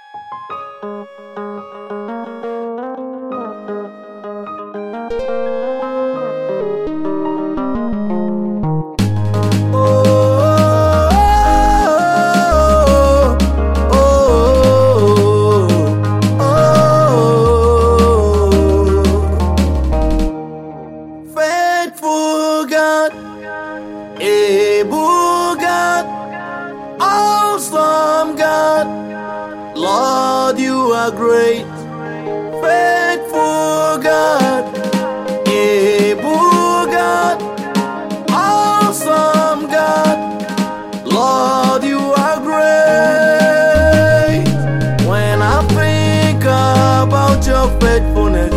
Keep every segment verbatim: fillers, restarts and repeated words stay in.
Faithful God, able God, awesome God, Lord, you are great. Faithful God, able God, awesome God, Lord, you are great. When I think about your faithfulness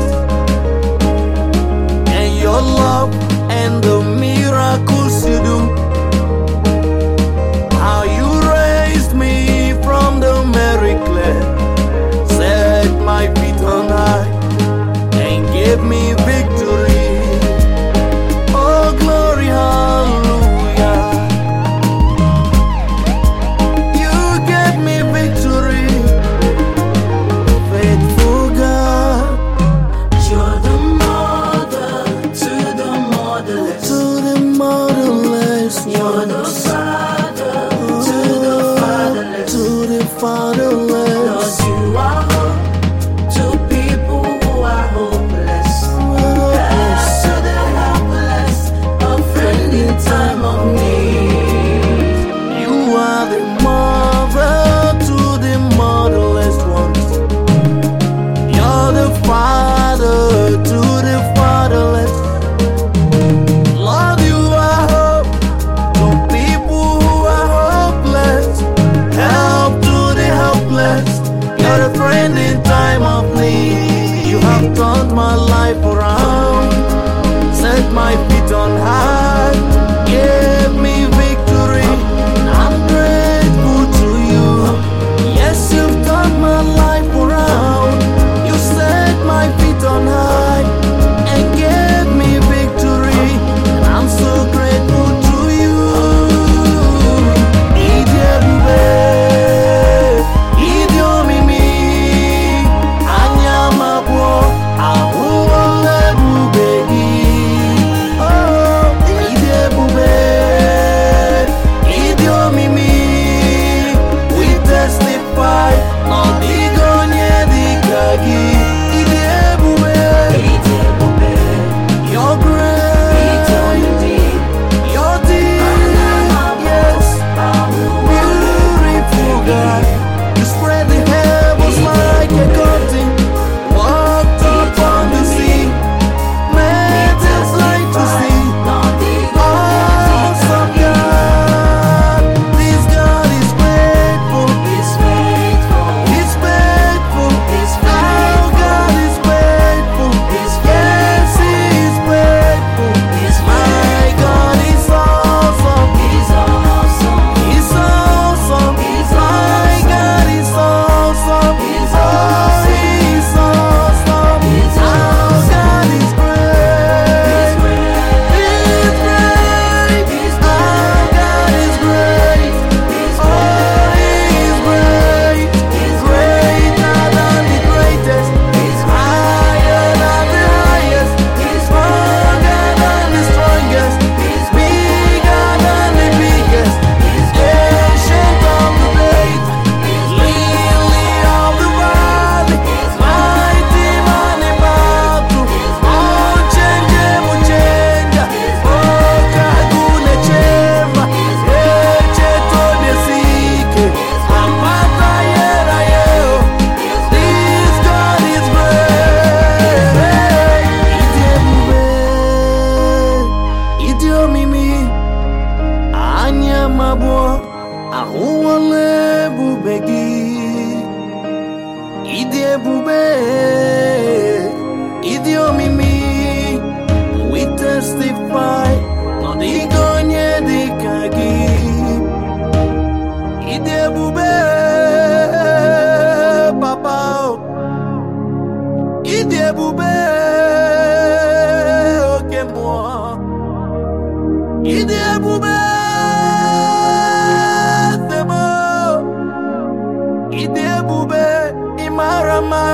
and your love and the miracles you do, how you raised me from the merry clay, set my feet on high, and gave me victory. Oh, glory, hallelujah. You gave me victory. Faithful God, You're the mother to the motherless. to the motherless You're the ones, father to the fatherless. to the fatherless. Lord, you are hope to people who are hopeless. Help to the helpless, a friend in time of need. You are the mother to the motherless ones. You're the father to the fatherless. Lord, you are hope to people who are hopeless. Help to the helpless. You're a friend in time of need. You have turned my life around, set my feet on high, gave me victory. I'm grateful to you. Yes, you've turned my life around. You set my feet on high and gave me victory. And I'm so grateful to you. Idebube, idiomimi, anyamabo, ahuolebubegi. Oh, idebube, idiomimi, we testify, nodigonye dikagi. Idebube, you're great, you're deep, yes, beautiful God. You spread the heavens like a curtain, walked upon the sea, made us like to see. Awesome God, this God is faithful, He's faithful. Our God is faithful, yes, He is faithful. My God is awesome, He's awesome. My God is awesome, oh, He is awesome. Our God is great, He's great. Our God is great, oh, He is great. Greater than the greatest, higher than the highest, stronger than the strongest, bigger than the biggest, ancient of the days, lily of the valley, mighty man in battle, unchangeable changer, oh, Kagune Chema, Echeto Nesike, Amata Yera Yeo. This God is great. Idebube, idiomimi, anyamabo, ahuolebubegi. Idebube, idiomimi, we testify, nodigonye dikagi. Idebube, papa, Idebube, okay, moi. Idebube, c'est bon. Idebube. am I